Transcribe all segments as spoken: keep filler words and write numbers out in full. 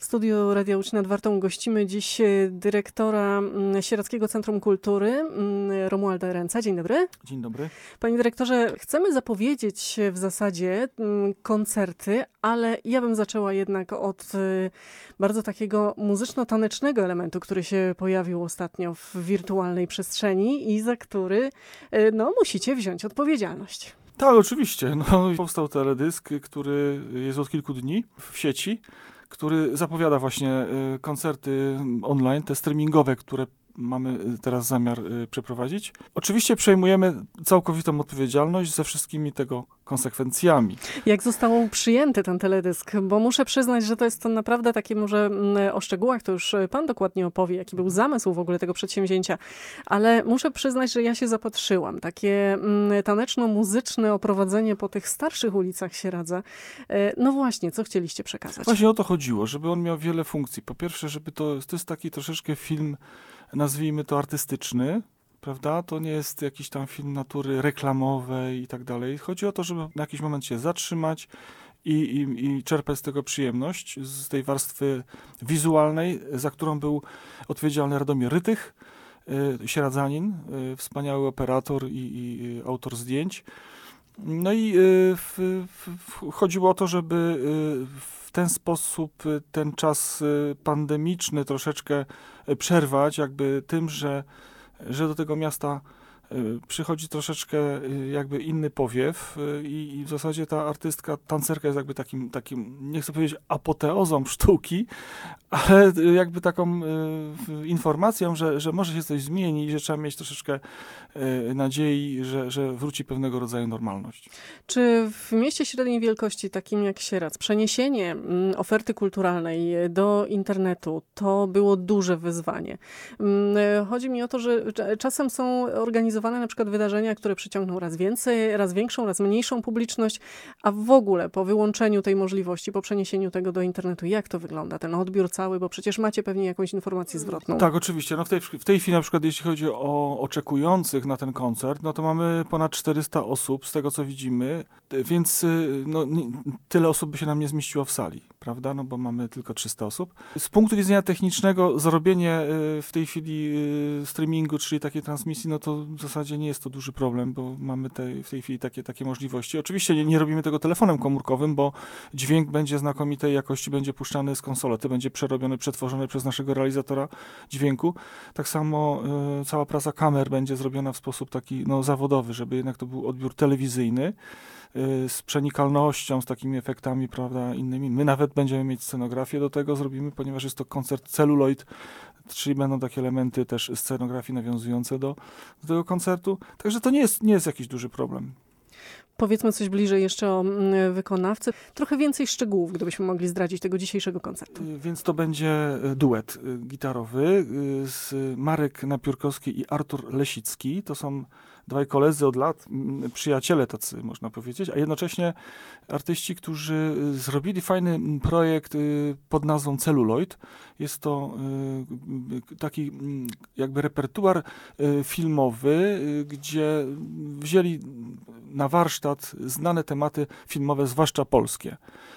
W studiu Radia Łódź nad Wartą gościmy dziś dyrektora Sieradzkiego Centrum Kultury, Romualda Ręca. Dzień dobry. Dzień dobry. Panie dyrektorze, chcemy zapowiedzieć w zasadzie koncerty, ale ja bym zaczęła jednak od bardzo takiego muzyczno-tanecznego elementu, który się pojawił ostatnio w wirtualnej przestrzeni i za który no, musicie wziąć odpowiedzialność. Tak, oczywiście. No, powstał teledysk, który jest od kilku dni w sieci, który zapowiada właśnie koncerty online, te streamingowe, które mamy teraz zamiar przeprowadzić. Oczywiście przejmujemy całkowitą odpowiedzialność ze wszystkimi tego konsekwencjami. Jak został przyjęty ten teledysk? Bo muszę przyznać, że to jest to naprawdę takie, może o szczegółach to już pan dokładnie opowie, jaki był zamysł w ogóle tego przedsięwzięcia, ale muszę przyznać, że ja się zapatrzyłam. Takie taneczno-muzyczne oprowadzenie po tych starszych ulicach Sieradza. No właśnie, co chcieliście przekazać? Właśnie o to chodziło, żeby on miał wiele funkcji. Po pierwsze, żeby to, to jest taki troszeczkę film, nazwijmy to artystyczny, prawda? To nie jest jakiś tam film natury reklamowej i tak dalej. Chodzi o to, żeby na jakiś moment się zatrzymać i, i, i czerpać z tego przyjemność, z tej warstwy wizualnej, za którą był odpowiedzialny Radomir Rytych, y, sieradzanin, y, wspaniały operator i, i autor zdjęć. No i y, w, w, chodziło o to, żeby y, w ten sposób ten czas pandemiczny troszeczkę przerwać, jakby tym, że, że do tego miasta przychodzi troszeczkę jakby inny powiew i, i w zasadzie ta artystka, tancerka jest jakby takim, takim, nie chcę powiedzieć apoteozą sztuki, ale jakby taką y, informacją, że, że może się coś zmieni i że trzeba mieć troszeczkę y, nadziei, że, że wróci pewnego rodzaju normalność. Czy w mieście średniej wielkości, takim jak Sieradz, przeniesienie mm, oferty kulturalnej do internetu to było duże wyzwanie? Mm, chodzi mi o to, że czasem są organizowane na przykład wydarzenia, które przyciągną raz więcej, raz większą, raz mniejszą publiczność, a w ogóle po wyłączeniu tej możliwości, po przeniesieniu tego do internetu, jak to wygląda, ten odbiór cały, bo przecież macie pewnie jakąś informację zwrotną. Tak, oczywiście. No w, tej, w tej chwili na przykład jeśli chodzi o oczekujących na ten koncert, no to mamy ponad czterysta osób z tego, co widzimy, więc no, nie, tyle osób by się nam nie zmieściło w sali, prawda, no bo mamy tylko trzysta osób. Z punktu widzenia technicznego zrobienie w tej chwili streamingu, czyli takiej transmisji, no to w zasadzie nie jest to duży problem, bo mamy te, w tej chwili takie, takie możliwości. Oczywiście nie, nie robimy tego telefonem komórkowym, bo dźwięk będzie znakomitej jakości, będzie puszczany z konsolety, będzie przerobiony, przetworzony przez naszego realizatora dźwięku. Tak samo y, cała praca kamer będzie zrobiona w sposób taki no, zawodowy, żeby jednak to był odbiór telewizyjny, y, z przenikalnością, z takimi efektami, prawda, innymi. My nawet będziemy mieć scenografię do tego, zrobimy, ponieważ jest to koncert celuloid, czyli będą takie elementy też scenografii nawiązujące do, do tego koncertu. Także to nie jest, nie jest jakiś duży problem. Powiedzmy coś bliżej jeszcze o wykonawcy. Trochę więcej szczegółów, gdybyśmy mogli zdradzić tego dzisiejszego koncertu. Więc to będzie duet gitarowy z Marek Napiórkowski i Artur Lesicki. To są dwaj koledzy od lat, przyjaciele tacy, można powiedzieć, a jednocześnie artyści, którzy zrobili fajny projekt pod nazwą Celuloid. Jest to taki jakby repertuar filmowy, gdzie wzięli na warsztat znane tematy filmowe, zwłaszcza polskie.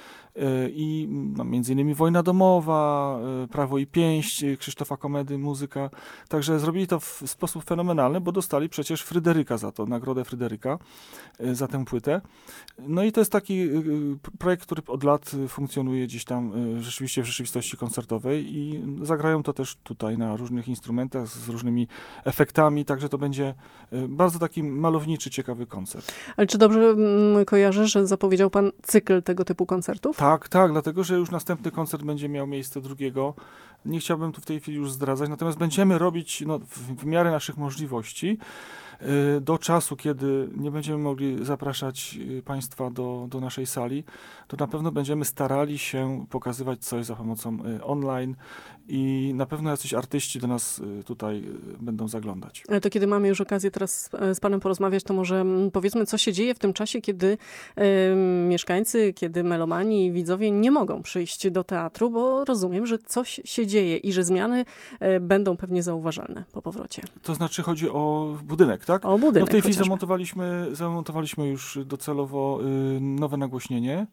I no, między innymi Wojna domowa, Prawo i pięść, Krzysztofa Komedy, muzyka. Także zrobili to w sposób fenomenalny, bo dostali przecież Fryderyka za to, nagrodę Fryderyka za tę płytę. No i to jest taki projekt, który od lat funkcjonuje gdzieś tam rzeczywiście w rzeczywistości koncertowej i zagrają to też tutaj na różnych instrumentach z różnymi efektami, także to będzie bardzo taki malowniczy, ciekawy koncert. Ale czy dobrze kojarzę, że zapowiedział pan cykl tego typu koncertów? Tak, tak, dlatego, że już następny koncert będzie miał miejsce drugiego. Nie chciałbym tu w tej chwili już zdradzać, natomiast będziemy robić no, w, w miarę naszych możliwości y, do czasu, kiedy nie będziemy mogli zapraszać y, Państwa do, do naszej sali, to na pewno będziemy starali się pokazywać coś za pomocą y, online i na pewno jacyś artyści do nas y, tutaj y, będą zaglądać. Ale to kiedy mamy już okazję teraz z panem porozmawiać, to może powiedzmy, co się dzieje w tym czasie, kiedy y, mieszkańcy, kiedy melomani i widzowie nie mogą przyjść do teatru, bo rozumiem, że coś się dzieje i że zmiany y, będą pewnie zauważalne po powrocie. To znaczy chodzi o budynek, tak? O budynek. No w tej chwili chociażby. zamontowaliśmy, zamontowaliśmy już docelowo y, nowe nagłośnienie.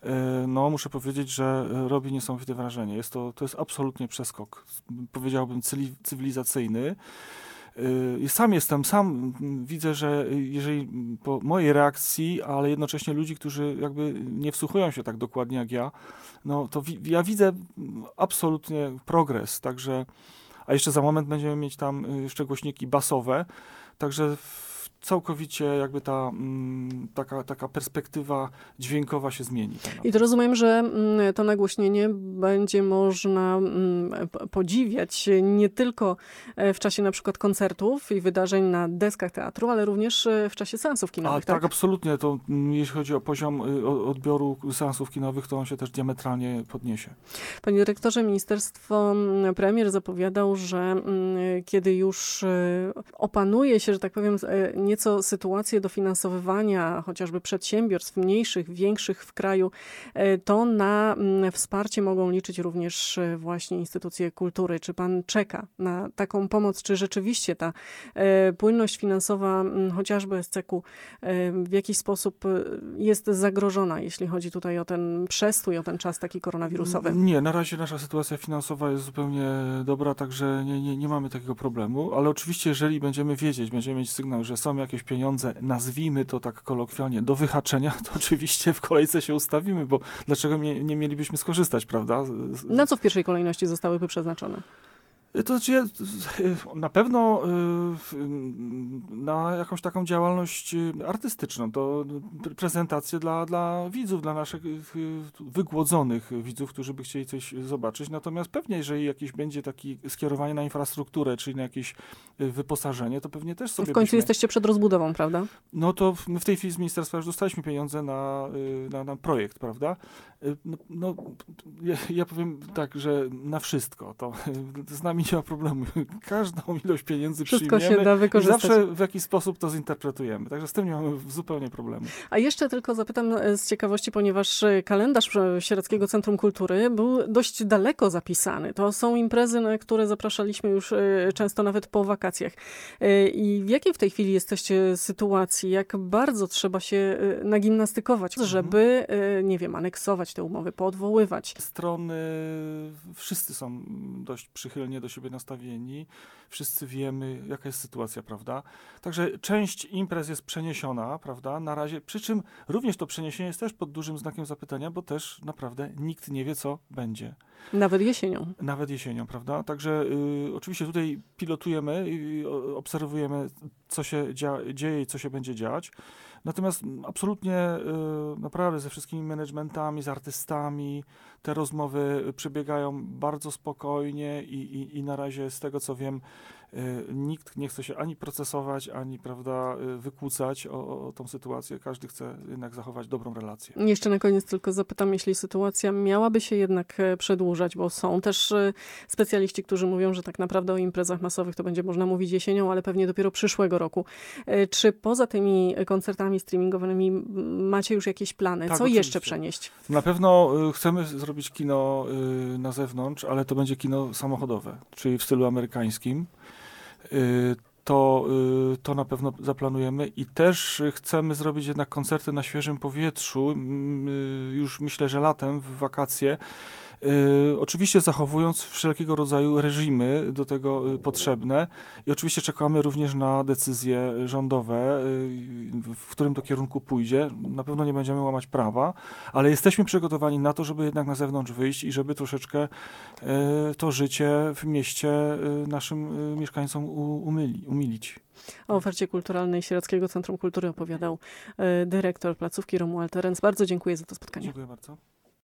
no muszę powiedzieć, że robi niesamowite wrażenie. Jest to, to jest absolutnie przeskok, powiedziałbym cywilizacyjny. I sam jestem, sam widzę, że jeżeli po mojej reakcji, ale jednocześnie ludzi, którzy jakby nie wsłuchują się tak dokładnie jak ja, no to wi- ja widzę absolutnie progres, także, a jeszcze za moment będziemy mieć tam jeszcze głośniki basowe, także całkowicie jakby ta mm, taka, taka perspektywa dźwiękowa się zmieni. I to rozumiem, że mm, to nagłośnienie będzie można mm, podziwiać nie tylko w czasie na przykład koncertów i wydarzeń na deskach teatru, ale również w czasie seansów kinowych, A, tak? tak, absolutnie. To mm, jeśli chodzi o poziom y, odbioru seansów kinowych, to on się też diametralnie podniesie. Panie dyrektorze, Ministerstwo Premier zapowiadał, że mm, kiedy już y, opanuje się, że tak powiem, y, nieco sytuację dofinansowywania chociażby przedsiębiorstw mniejszych, większych w kraju, to na wsparcie mogą liczyć również właśnie instytucje kultury. Czy pan czeka na taką pomoc? Czy rzeczywiście ta płynność finansowa chociażby S C K-u w jakiś sposób jest zagrożona, jeśli chodzi tutaj o ten przestój, o ten czas taki koronawirusowy? Nie, na razie nasza sytuacja finansowa jest zupełnie dobra, także nie, nie, nie mamy takiego problemu, ale oczywiście jeżeli będziemy wiedzieć, będziemy mieć sygnał, że są jakieś pieniądze, nazwijmy to tak kolokwialnie, do wyhaczenia, to oczywiście w kolejce się ustawimy, bo dlaczego nie, nie mielibyśmy skorzystać, prawda? Na co w pierwszej kolejności zostałyby przeznaczone? To znaczy, na pewno na jakąś taką działalność artystyczną, to prezentacje dla, dla widzów, dla naszych wygłodzonych widzów, którzy by chcieli coś zobaczyć. Natomiast pewnie, jeżeli jakieś będzie takie skierowanie na infrastrukturę, czyli na jakieś wyposażenie, to pewnie też sobie W końcu byśmy... jesteście przed rozbudową, prawda? No to my w tej chwili z ministerstwa już dostaliśmy pieniądze na, na, na projekt, prawda? No, no ja, ja powiem tak, że na wszystko. To z nami nie ma problemu. Każdą ilość pieniędzy Wszystko przyjmiemy się da wykorzystać. I zawsze w jakiś sposób to zinterpretujemy. Także z tym nie mamy zupełnie problemu. A jeszcze tylko zapytam z ciekawości, ponieważ kalendarz Sieradzkiego Centrum Kultury był dość daleko zapisany. To są imprezy, na które zapraszaliśmy już często nawet po wakacjach. I w jakiej w tej chwili jesteście sytuacji? Jak bardzo trzeba się nagimnastykować, żeby, nie wiem, aneksować te umowy, poodwoływać? Strony, wszyscy są dość przychylnie do siebie nastawieni. Wszyscy wiemy, jaka jest sytuacja, prawda? Także część imprez jest przeniesiona, prawda? Na razie, przy czym również to przeniesienie jest też pod dużym znakiem zapytania, bo też naprawdę nikt nie wie, co będzie. Nawet jesienią. Nawet jesienią, prawda? Także y, oczywiście tutaj pilotujemy i obserwujemy, co się dzia- dzieje i co się będzie dziać. Natomiast absolutnie y, naprawdę ze wszystkimi managementami, z artystami te rozmowy przebiegają bardzo spokojnie i, i, i na razie z tego, co wiem, y, nikt nie chce się ani procesować, ani, prawda, y, wykłócać o, o tą sytuację. Każdy chce jednak zachować dobrą relację. Jeszcze na koniec tylko zapytam, jeśli sytuacja miałaby się jednak przedłużać, bo są też specjaliści, którzy mówią, że tak naprawdę o imprezach masowych to będzie można mówić jesienią, ale pewnie dopiero przyszłego roku. Czy poza tymi koncertami streamingowymi macie już jakieś plany? Tak, Co oczywiście. jeszcze przenieść? Na pewno y, chcemy zrobić kino y, na zewnątrz, ale to będzie kino samochodowe, czyli w stylu amerykańskim. Y, to, y, to na pewno zaplanujemy i też chcemy zrobić jednak koncerty na świeżym powietrzu, y, już myślę, że latem, w wakacje. Y, oczywiście zachowując wszelkiego rodzaju reżimy do tego y, potrzebne i oczywiście czekamy również na decyzje rządowe, y, w którym to kierunku pójdzie. Na pewno nie będziemy łamać prawa, ale jesteśmy przygotowani na to, żeby jednak na zewnątrz wyjść i żeby troszeczkę y, to życie w mieście y, naszym y, mieszkańcom u, umyli, umilić. O ofercie kulturalnej Sieradzkiego Centrum Kultury opowiadał y, dyrektor placówki Romuald Terenc. Bardzo dziękuję za to spotkanie. Dziękuję bardzo.